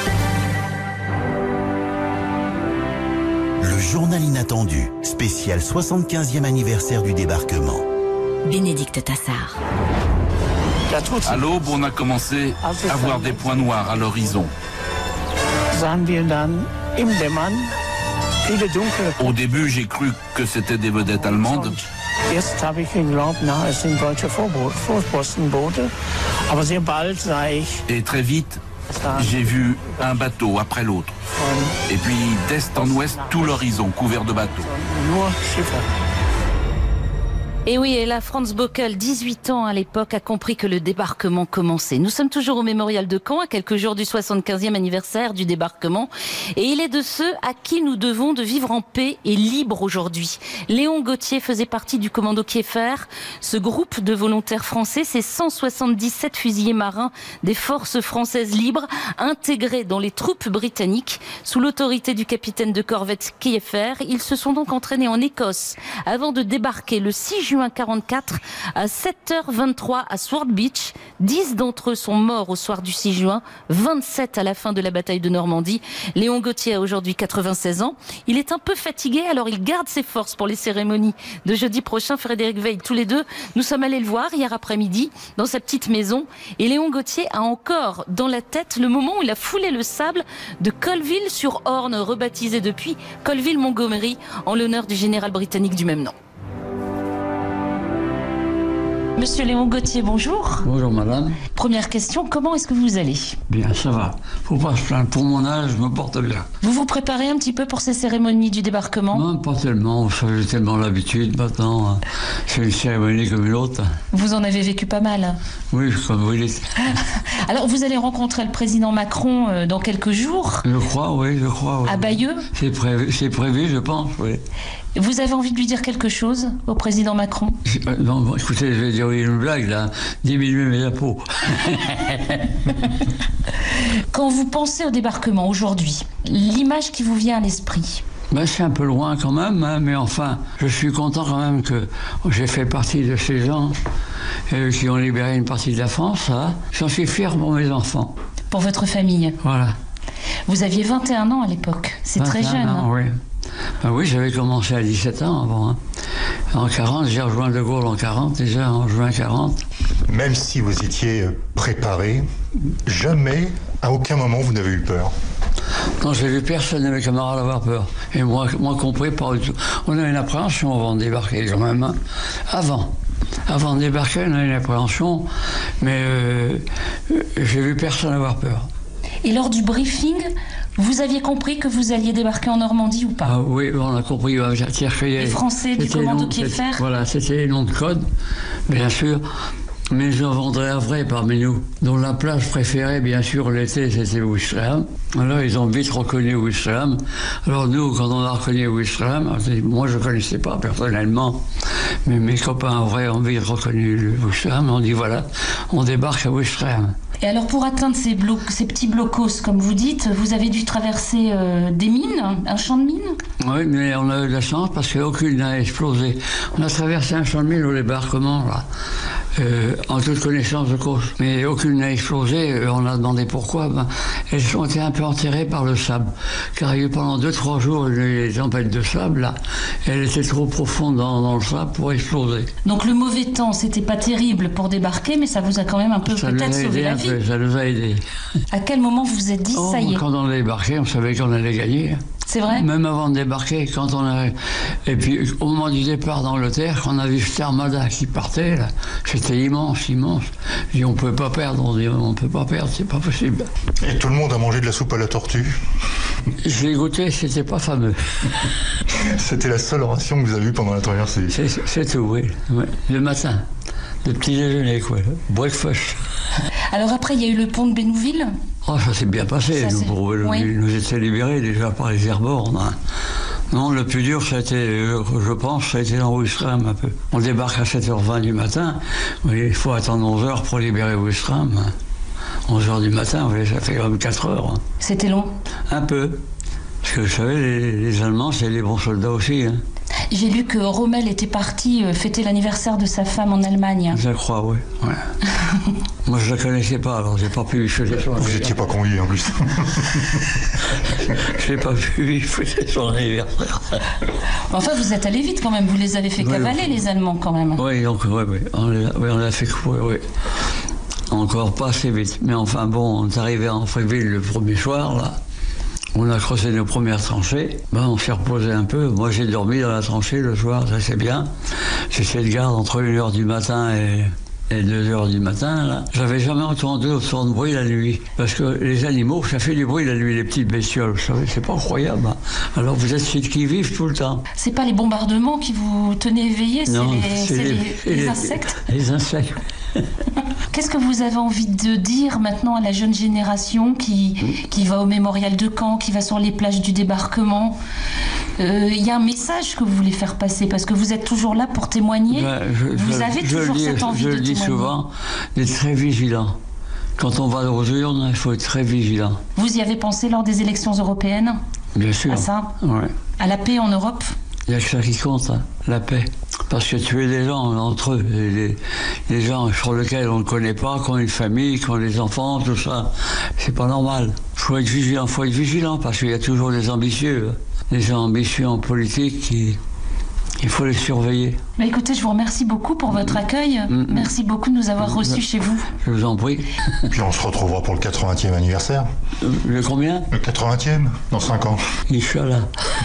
Le journal inattendu, spécial 75e anniversaire du débarquement. Bénédicte Tassard. À l'aube, on a commencé à voir des points noirs à l'horizon. Au début, j'ai cru que c'était des vedettes allemandes. Et très vite, j'ai vu un bateau après l'autre. Et puis, d'est en ouest, tout l'horizon couvert de bateaux. Et oui, et là, Franz Bockel, 18 ans à l'époque, a compris que le débarquement commençait. Nous sommes toujours au mémorial de Caen, à quelques jours du 75e anniversaire du débarquement. Et il est de ceux à qui nous devons de vivre en paix et libre aujourd'hui. Léon Gauthier faisait partie du commando Kieffer. Ce groupe de volontaires français, c'est 177 fusiliers marins des forces françaises libres, intégrés dans les troupes britanniques, sous l'autorité du capitaine de corvette Kieffer. Ils se sont donc entraînés en Écosse avant de débarquer le 6 juin 1944 à 7h23 à Sword Beach. 10 d'entre eux sont morts au soir du 6 juin, 27 à la fin de la bataille de Normandie. Léon Gauthier a aujourd'hui 96 ans. Il est un peu fatigué, alors il garde ses forces pour les cérémonies de jeudi prochain. Frédéric Veil, tous les deux, nous sommes allés le voir hier après-midi dans sa petite maison. Et Léon Gauthier a encore dans la tête le moment où il a foulé le sable de Colville-sur-Orne, rebaptisé depuis Colville-Montgomery, en l'honneur du général britannique du même nom. Monsieur Léon Gauthier, bonjour. Bonjour madame. Première question, comment est-ce que vous allez? Bien, ça va. Faut pas se plaindre. Pour mon âge, je me porte bien. Vous vous préparez un petit peu pour ces cérémonies du débarquement? Non, pas tellement. J'ai tellement l'habitude maintenant. C'est une cérémonie comme une autre. Vous en avez vécu pas mal? Oui, comme vous dites. Alors, vous allez rencontrer le président Macron dans quelques jours? Je crois, oui. À Bayeux? C'est prévu, je pense, oui. Vous avez envie de lui dire quelque chose au président Macron? Non, écoutez, je vais dire une blague, là. Diminuer mes impôts. Quand vous pensez au débarquement aujourd'hui, l'image qui vous vient à l'esprit? C'est un peu loin quand même, hein, mais enfin, je suis content quand même que j'ai fait partie de ces gens qui ont libéré une partie de la France. Hein. J'en suis fier pour mes enfants. Pour votre famille? Voilà. Vous aviez 21 ans à l'époque, c'est très jeune. Ans, oui. Oui, j'avais commencé à 17 ans avant. Hein. En 40, j'ai rejoint De Gaulle en 40, déjà en juin 40. Même si vous étiez préparé, jamais, à aucun moment, vous n'avez eu peur? Non, j'ai vu personne de mes camarades avoir peur. Et moi compris, pas du tout. On a une appréhension avant de débarquer quand même. Hein. Avant de débarquer, on a une appréhension, mais j'ai vu personne avoir peur. Et lors du briefing, vous aviez compris que vous alliez débarquer en Normandie ou pas? Ah oui, on a compris. Les Français du commando Kieffer? Voilà, c'était les noms de code, bien sûr. Mais j'en vendrais un vrai parmi nous, dont la plage préférée, bien sûr, l'été, c'était Ouistreham. Alors, ils ont vite reconnu Ouistreham. Alors, nous, quand on a reconnu Ouistreham, moi, je ne connaissais pas personnellement, mais mes copains vrais ont vite reconnu Ouistreham. On dit, voilà, on débarque à Ouistreham. Et alors, pour atteindre ces petits blocos, comme vous dites, vous avez dû traverser des mines, un champ de mines? Oui, mais on a eu de la chance parce qu'aucune n'a explosé. On a traversé un champ de mines au débarquement, là. En toute connaissance de cause. Mais aucune n'a explosé, on a demandé pourquoi. Elles ont été un peu enterrées par le sable. Car il y a eu pendant 2-3 jours une tempête de sable, là. Elle était trop profonde dans le sable pour exploser. Donc le mauvais temps, c'était pas terrible pour débarquer, mais ça vous a quand même un peu peut-être sauvé la vie. Ça nous a aidés. À quel moment vous vous êtes dit, ça y est? Quand on a débarqué, on savait qu'on allait gagner. C'est vrai? Même avant de débarquer, quand on a... Et puis, au moment du départ d'Angleterre, quand on a vu cette armada qui partait, là, c'était immense. Je dis, on ne peut pas perdre, c'est pas possible. Et tout le monde a mangé de la soupe à la tortue? Je l'ai goûté, c'était pas fameux. C'était la seule ration que vous avez eue pendant la traversée? C'est tout, oui. Le matin. Le petit déjeuner, quoi. Breakfast. Alors après, il y a eu le pont de Bénouville. Oh, ça s'est bien passé. Nous étions libérés déjà par les airbornes. Hein. Non, le plus dur, ça a été, je pense, ça a été dans Ouistreham un peu. On débarque à 7h20 du matin. Il faut attendre 11h pour libérer Ouistreham. 11h du matin, ça fait comme 4 heures. C'était long? Un peu. Parce que vous savez, les Allemands, c'est les bons soldats aussi. Hein. J'ai lu que Rommel était parti fêter l'anniversaire de sa femme en Allemagne. Je crois, oui. Ouais. Moi, je ne la connaissais pas, alors j'ai pas pu fêter son anniversaire. Vous n'étiez pas convié en plus. Je n'ai pas pu fêter son anniversaire. Enfin, vous êtes allé vite quand même. Vous les avez fait cavaler, les Allemands, quand même. Oui, donc, oui. On l'a fait courir, oui. Encore pas assez vite. Mais enfin, bon, on est arrivé en Fréville le premier soir, là. On a creusé nos premières tranchées. On s'est reposé un peu. Moi, j'ai dormi dans la tranchée le soir, ça c'est bien. J'ai fait de garde entre 1h du matin et 2h du matin, là. J'avais jamais entendu autant de bruit la nuit. Parce que les animaux, ça fait du bruit la nuit, les petites bestioles. Vous savez, c'est pas incroyable. Alors vous êtes ceux qui vivent tout le temps. C'est pas les bombardements qui vous tenaient éveillés, c'est les insectes. Les insectes. Qu'est-ce que vous avez envie de dire maintenant à la jeune génération qui va au mémorial de Caen, qui va sur les plages du débarquement? Il y a un message que vous voulez faire passer, parce que vous êtes toujours là pour témoigner. Vous avez toujours cette envie de témoigner. Je le dis souvent, d'être très vigilant. Quand on va aux urnes, il faut être très vigilant. Vous y avez pensé lors des élections européennes? Bien sûr. À ça? Ouais. À la paix en Europe? Il n'y a que ça qui compte, hein, la paix. Parce que tuer des gens entre eux, les gens sur lesquels on ne connaît pas, qui ont une famille, qui ont des enfants, tout ça, c'est pas normal. Il faut être vigilant, parce qu'il y a toujours des ambitieux. Des gens ambitieux en politique, il faut les surveiller. Mais écoutez, je vous remercie beaucoup pour votre accueil. Merci beaucoup de nous avoir reçus chez vous. Je vous en prie. Et puis on se retrouvera pour le 80e anniversaire. Le combien? Le 80e, dans 5 ans. Inch'Allah.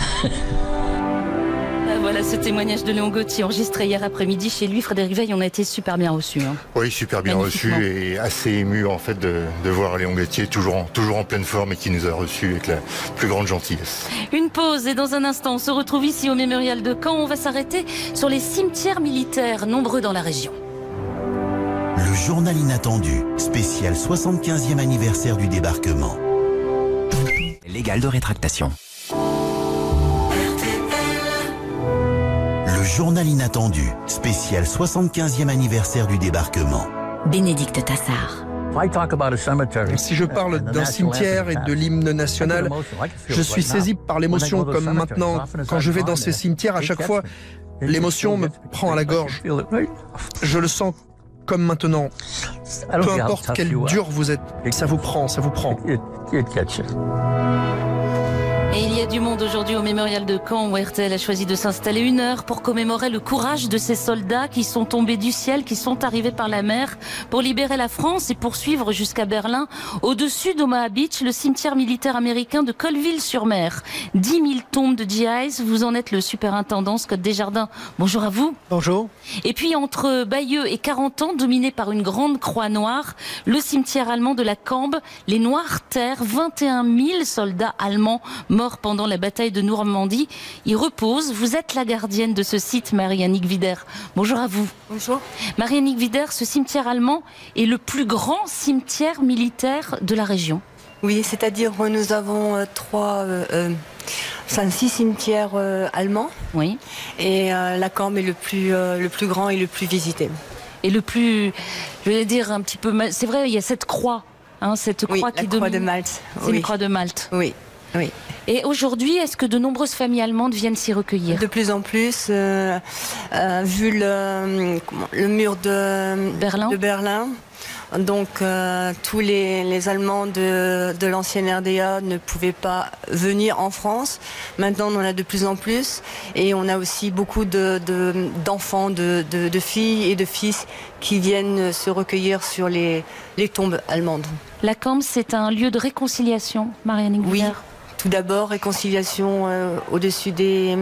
Voilà ce témoignage de Léon Gauthier enregistré hier après-midi chez lui. Frédéric Veil, on a été super bien reçus. Hein. Oui, super bien reçus et assez ému en fait de voir Léon Gauthier toujours en pleine forme et qui nous a reçus avec la plus grande gentillesse. Une pause et dans un instant on se retrouve ici au mémorial de Caen. On va s'arrêter sur les cimetières militaires nombreux dans la région. Le journal inattendu, spécial 75e anniversaire du débarquement. Légal de rétractation. Le journal inattendu, spécial 75e anniversaire du débarquement. Bénédicte Tassard. Si je parle d'un cimetière et de l'hymne national, je suis saisi par l'émotion comme maintenant. Quand je vais dans ces cimetières, à chaque fois, l'émotion me prend à la gorge. Je le sens comme maintenant. Peu importe quel dur vous êtes, ça vous prend, ça vous prend. Et il y a du monde aujourd'hui au mémorial de Caen où RTL a choisi de s'installer 1 heure pour commémorer le courage de ces soldats qui sont tombés du ciel, qui sont arrivés par la mer pour libérer la France et poursuivre jusqu'à Berlin. Au-dessus d'Omaha Beach, le cimetière militaire américain de Colville-sur-Mer. 10 000 tombes de GIs. Vous en êtes le superintendant Scott Desjardins. Bonjour à vous. Bonjour. Et puis entre Bayeux et 40 ans, dominé par une grande croix noire, le cimetière allemand de la Cambe, les Noires Terres, 21 000 soldats allemands morts pendant la bataille de Normandie. Il repose. Vous êtes la gardienne de ce site, Marie-Annick Wider. Bonjour à vous. Bonjour. Marie-Annick Wider, ce cimetière allemand est le plus grand cimetière militaire de la région. Oui, c'est-à-dire nous avons 6 cimetières allemands. Oui. Et la Cambe est le plus grand et le plus visité. Et le plus, je vais dire un petit peu, c'est vrai, il y a cette croix, hein, cette croix qui domine. Croix de Malte. C'est une croix de Malte. Oui. Oui. Et aujourd'hui, est-ce que de nombreuses familles allemandes viennent s'y recueillir? De plus en plus, vu le mur de Berlin. Donc tous les Allemands de l'ancienne RDA ne pouvaient pas venir en France. Maintenant, on en a de plus en plus. Et on a aussi beaucoup d'enfants, de filles et de fils qui viennent se recueillir sur les tombes allemandes. La Cambe, c'est un lieu de réconciliation, Marie-Annick Wider. Oui. Tout d'abord, réconciliation au-dessus des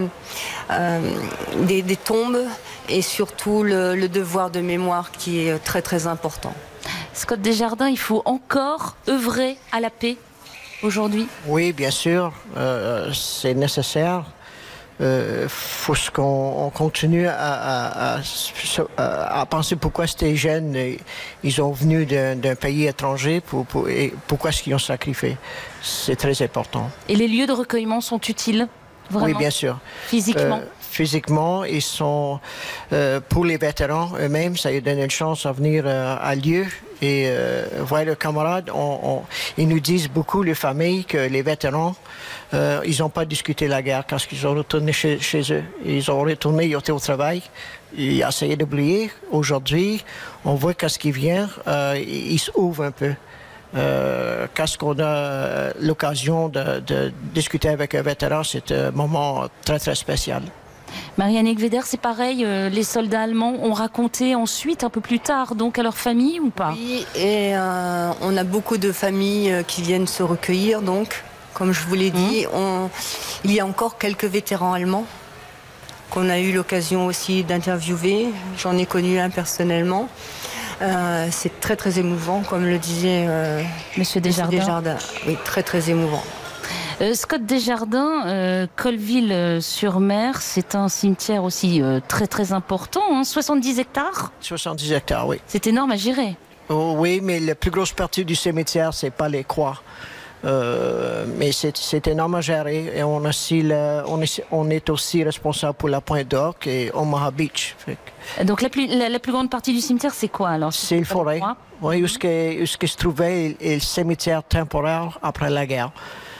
tombes et surtout le devoir de mémoire qui est très très important. Scott Desjardins, il faut encore œuvrer à la paix aujourd'hui? Oui, bien sûr, c'est nécessaire. Faut qu'on continue à penser pourquoi ces jeunes ils sont venus d'un pays étranger et pourquoi est-ce qu'ils ont sacrifié. C'est très important. Et les lieux de recueillement sont utiles Vraiment? Oui, bien sûr. Physiquement? Physiquement, ils sont, pour les vétérans eux-mêmes, ça leur donne une chance à venir à lieu et voir leurs camarades. Ils nous disent beaucoup, les familles, que les vétérans, ils n'ont pas discuté la guerre quand ils sont retournés chez eux. Ils ont retourné, ils étaient au travail, ils ont essayé d'oublier. Aujourd'hui, on voit qu'à ce qui vient, ils s'ouvrent un peu. Quand on a l'occasion de discuter avec un vétéran, c'est un moment très, très spécial. Marianne Vedder, c'est pareil, les soldats allemands ont raconté ensuite, un peu plus tard, donc à leur famille ou pas? Oui, et on a beaucoup de familles qui viennent se recueillir, donc, comme je vous l'ai dit, il y a encore quelques vétérans allemands qu'on a eu l'occasion aussi d'interviewer. J'en ai connu un personnellement. C'est très très émouvant, comme le disait Monsieur Desjardins. Oui, très très émouvant. Scott Desjardins, Colville-sur-Mer, c'est un cimetière aussi très très important, hein, 70 hectares. 70 hectares, oui. C'est énorme à gérer. Oh, oui, mais la plus grosse partie du cimetière, c'est pas les croix. Mais c'est énorme à gérer et on est aussi responsable pour la Pointe d'Orque et Omaha Beach. Donc la plus grande partie du cimetière, c'est quoi alors? C'est le forêt. Oui, où se trouvait le cimetière temporaire après la guerre.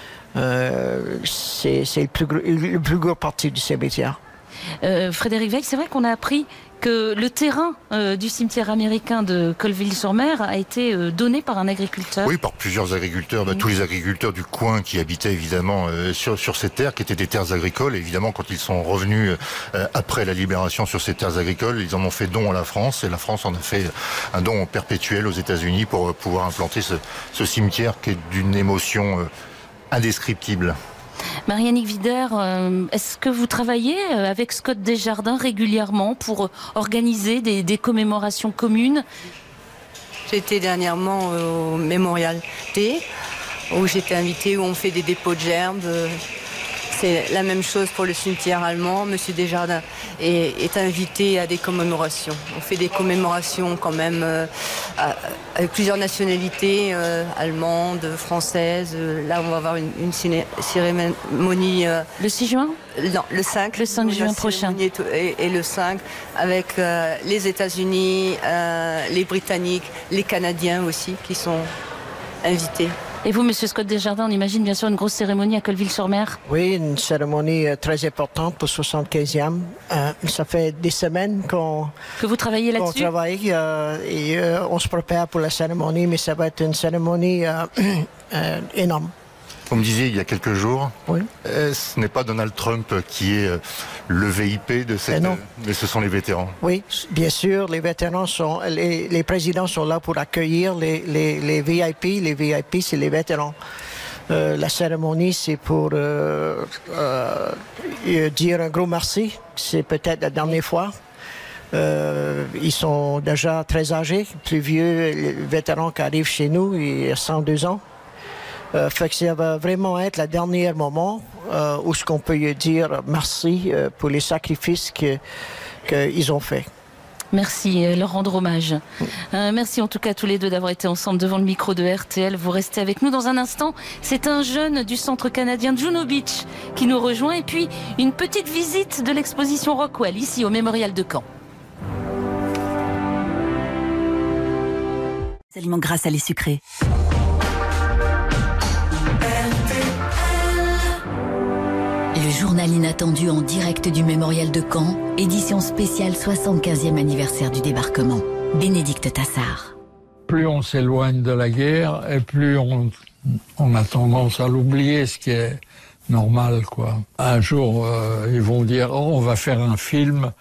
C'est le plus gros partie du cimetière. Frédéric Veil, c'est vrai qu'on a appris que le terrain du cimetière américain de Colville-sur-Mer a été donné par un agriculteur. Oui, par plusieurs agriculteurs, tous les agriculteurs du coin qui habitaient évidemment sur ces terres, qui étaient des terres agricoles. Et évidemment, quand ils sont revenus après la libération sur ces terres agricoles, ils en ont fait don à la France, et la France en a fait un don perpétuel aux États-Unis pour pouvoir implanter ce cimetière qui est d'une émotion indescriptible. Marianne Vidder, est-ce que vous travaillez avec Scott Desjardins régulièrement pour organiser des commémorations communes? J'étais dernièrement au Memorial Day, où j'étais invitée, où on fait des dépôts de gerbes. C'est la même chose pour le cimetière allemand. Monsieur Desjardins est invité à des commémorations. On fait des commémorations quand même avec plusieurs nationalités, allemandes, françaises. Là, on va avoir une cérémonie... le 6 juin? Non, le 5. Le 5 juin prochain. Et le 5, avec les États-Unis, les Britanniques, les Canadiens aussi, qui sont invités. Et vous, Monsieur Scott Desjardins, on imagine bien sûr une grosse cérémonie à Colville-sur-Mer? Oui, une cérémonie très importante pour 75e. Ça fait des semaines que vous travaillez là-dessus? On travaille et on se prépare pour la cérémonie, mais ça va être une cérémonie énorme. Vous me disiez il y a quelques jours, oui. Ce n'est pas Donald Trump qui est le VIP de cette... mais ce sont les vétérans. Oui, bien sûr, les vétérans sont... Les présidents sont là pour accueillir les VIP. Les VIP, c'est les vétérans. La cérémonie, c'est pour dire un gros merci. C'est peut-être la dernière fois. Ils sont déjà très âgés, plus vieux. Les vétérans qui arrivent chez nous, il y a 102 ans. Fait que ça va vraiment être le dernier moment où ce qu'on peut dire merci pour les sacrifices qu'ils ont faits. Merci, leur rendre hommage. Merci en tout cas tous les deux d'avoir été ensemble devant le micro de RTL. Vous restez avec nous dans un instant. C'est un jeune du centre canadien de Juno Beach qui nous rejoint. Et puis une petite visite de l'exposition Rockwell ici au Mémorial de Caen. Les aliments gras, salés, sucrés. Le journal inattendu en direct du Mémorial de Caen, édition spéciale 75e anniversaire du débarquement. Bénédicte Tassard. Plus on s'éloigne de la guerre et plus on a tendance à l'oublier, ce qui est normal, quoi. Un jour, ils vont dire, oh, on va faire un film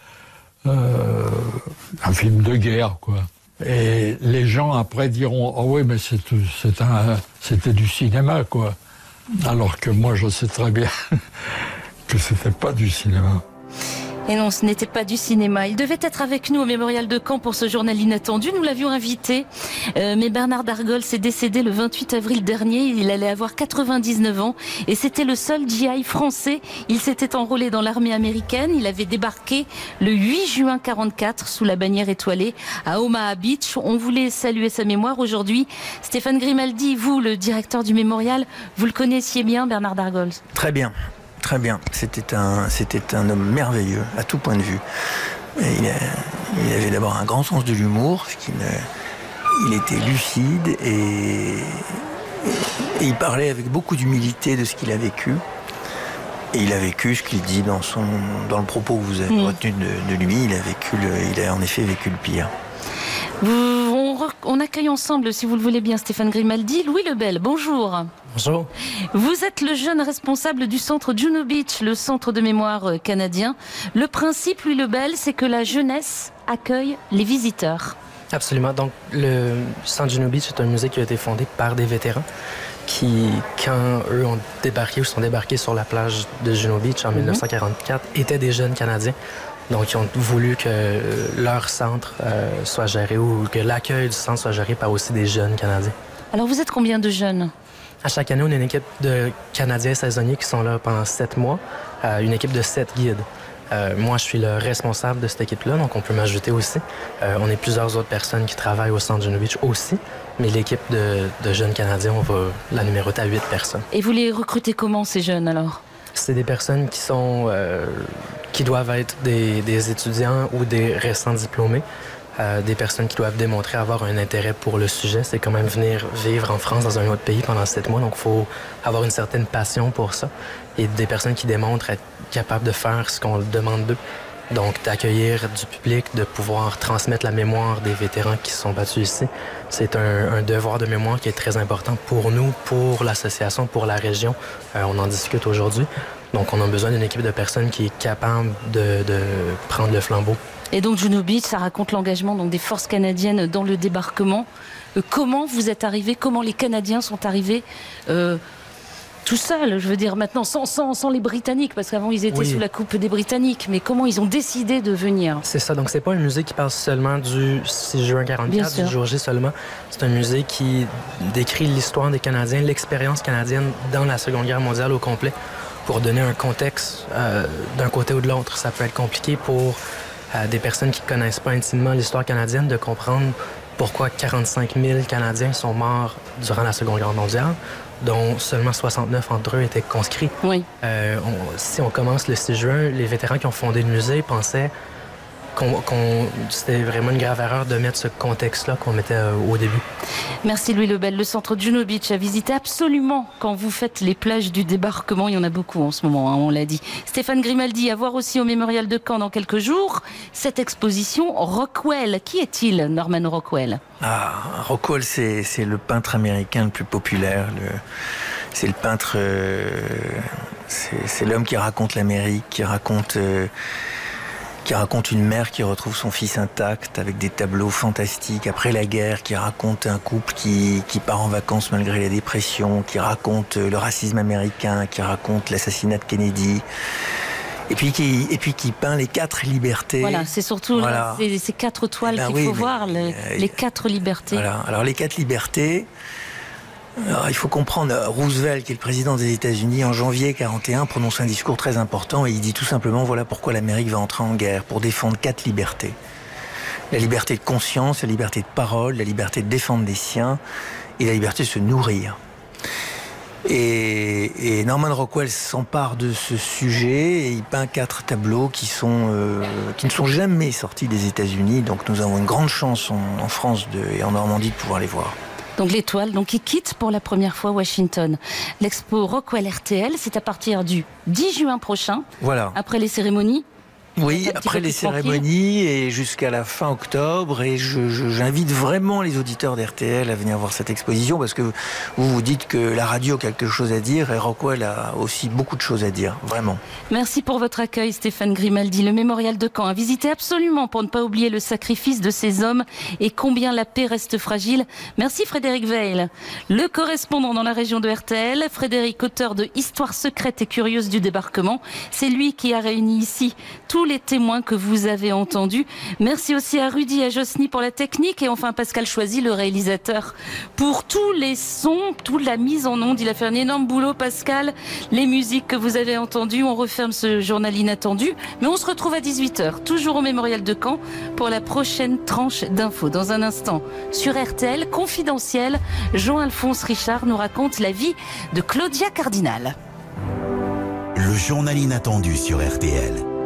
de guerre, quoi. Et les gens après diront, oh oui, mais c'était du cinéma, quoi. Alors que moi, je sais très bien que c'était pas du cinéma. Et non, ce n'était pas du cinéma. Il devait être avec nous au Mémorial de Caen pour ce journal inattendu. Nous l'avions invité. Mais Bernard d'Argols s'est décédé le 28 avril dernier. Il allait avoir 99 ans. Et c'était le seul GI français. Il s'était enrôlé dans l'armée américaine. Il avait débarqué le 8 juin 1944 sous la bannière étoilée à Omaha Beach. On voulait saluer sa mémoire aujourd'hui. Stéphane Grimaldi, vous, le directeur du Mémorial, vous le connaissiez bien, Bernard d'Argols? Très bien. Très bien. C'était un homme merveilleux, à tout point de vue. Et il avait d'abord un grand sens de l'humour, il était lucide et il parlait avec beaucoup d'humilité de ce qu'il a vécu. Et il a vécu ce qu'il dit dans le propos que vous avez retenu de lui. Il a en effet vécu le pire. On accueille ensemble, si vous le voulez bien, Stéphane Grimaldi. Louis Lebel, bonjour. Bonjour. Vous êtes le jeune responsable du centre Juno Beach, le centre de mémoire canadien. Le principe, Louis Lebel, c'est que la jeunesse accueille les visiteurs. Absolument. Donc, le centre Juno Beach est un musée qui a été fondé par des vétérans qui, quand eux ont débarqué ou sont débarqués sur la plage de Juno Beach en 1944, étaient des jeunes Canadiens. Donc, ils ont voulu que leur centre soit géré ou que l'accueil du centre soit géré par aussi des jeunes Canadiens. Alors, vous êtes combien de jeunes? À chaque année, on a une équipe de Canadiens saisonniers qui sont là pendant 7 mois, une équipe de 7 guides. Moi, je suis le responsable de cette équipe-là, donc on peut m'ajouter aussi. On est plusieurs autres personnes qui travaillent au centre Juno Beach aussi, mais l'équipe de jeunes Canadiens, on va la numéroter à 8 personnes. Et vous les recrutez comment, ces jeunes, alors? C'est des personnes qui doivent être des étudiants ou des récents diplômés, des personnes qui doivent démontrer avoir un intérêt pour le sujet. C'est quand même venir vivre en France dans un autre pays pendant 7 mois, donc il faut avoir une certaine passion pour ça. Et des personnes qui démontrent être capables de faire ce qu'on demande d'eux. Donc d'accueillir du public, de pouvoir transmettre la mémoire des vétérans qui se sont battus ici. C'est un devoir de mémoire qui est très important pour nous, pour l'association, pour la région. On en discute aujourd'hui. Donc on a besoin d'une équipe de personnes qui est capable de prendre le flambeau. Et donc Juno Beach, ça raconte l'engagement des forces canadiennes dans le débarquement. Comment vous êtes arrivés, comment les Canadiens sont arrivés tout seuls, je veux dire maintenant, sans les Britanniques, parce qu'avant ils étaient sous la coupe des Britanniques, mais comment ils ont décidé de venir? C'est ça, donc c'est pas un musée qui parle seulement du 6 juin 44, du jour J seulement. C'est un musée qui décrit l'histoire des Canadiens, l'expérience canadienne dans la Seconde Guerre mondiale au complet, pour donner un contexte d'un côté ou de l'autre. Ça peut être compliqué pour des personnes qui ne connaissent pas intimement l'histoire canadienne de comprendre pourquoi 45 000 Canadiens sont morts durant la Seconde Guerre mondiale, dont seulement 69 entre eux étaient conscrits. Oui. Si on commence le 6 juin, les vétérans qui ont fondé le musée pensaient c'était vraiment une grave erreur de mettre ce contexte-là qu'on mettait au début. Merci Louis Lebel. Le centre Juno Beach à visiter absolument quand vous faites les plages du débarquement. Il y en a beaucoup en ce moment, on l'a dit. Stéphane Grimaldi, à voir aussi au Mémorial de Caen dans quelques jours. Cette exposition Rockwell. Qui est-il, Norman Rockwell? Rockwell, c'est le peintre américain le plus populaire. C'est le peintre... c'est l'homme qui raconte l'Amérique, qui raconte une mère qui retrouve son fils intact avec des tableaux fantastiques après la guerre, qui raconte un couple qui part en vacances malgré la dépression, qui raconte le racisme américain, qui raconte l'assassinat de Kennedy. Et puis qui peint les 4 libertés. Voilà, c'est surtout ces 4 toiles qu'il faut voir, les 4 libertés. Voilà. Alors les 4 libertés... Alors, il faut comprendre, Roosevelt, qui est le président des États-Unis, en janvier 1941, prononce un discours très important et il dit tout simplement, voilà pourquoi l'Amérique va entrer en guerre, pour défendre 4 libertés. La liberté de conscience, la liberté de parole, la liberté de défendre des siens et la liberté de se nourrir. Et Norman Rockwell s'empare de ce sujet et il peint 4 tableaux qui ne sont jamais sortis des États-Unis. Donc nous avons une grande chance en France et en Normandie de pouvoir les voir. Donc l'étoile, qui quitte pour la première fois Washington. L'expo Rockwell RTL, c'est à partir du 10 juin prochain. Voilà. Après les cérémonies. Oui, après les cérémonies et jusqu'à la fin octobre. Et j'invite vraiment les auditeurs d'RTL à venir voir cette exposition parce que vous dites que la radio a quelque chose à dire et Rockwell a aussi beaucoup de choses à dire, vraiment. Merci pour votre accueil, Stéphane Grimaldi. Le Mémorial de Caen à visiter absolument pour ne pas oublier le sacrifice de ces hommes et combien la paix reste fragile. Merci Frédéric Veil, le correspondant dans la région de RTL. Frédéric, auteur de Histoire secrète et curieuse du débarquement. C'est lui qui a réuni ici tous les témoins que vous avez entendus. Merci aussi à Rudy et à Josny pour la technique et enfin Pascal Choisy, le réalisateur, pour tous les sons, toute la mise en onde. Il a fait un énorme boulot, Pascal. Les musiques que vous avez entendues, on referme ce journal inattendu, mais on se retrouve à 18h, toujours au Mémorial de Caen, pour la prochaine tranche d'infos. Dans un instant, sur RTL, confidentiel, Jean-Alphonse Richard nous raconte la vie de Claudia Cardinal. Le journal inattendu sur RTL.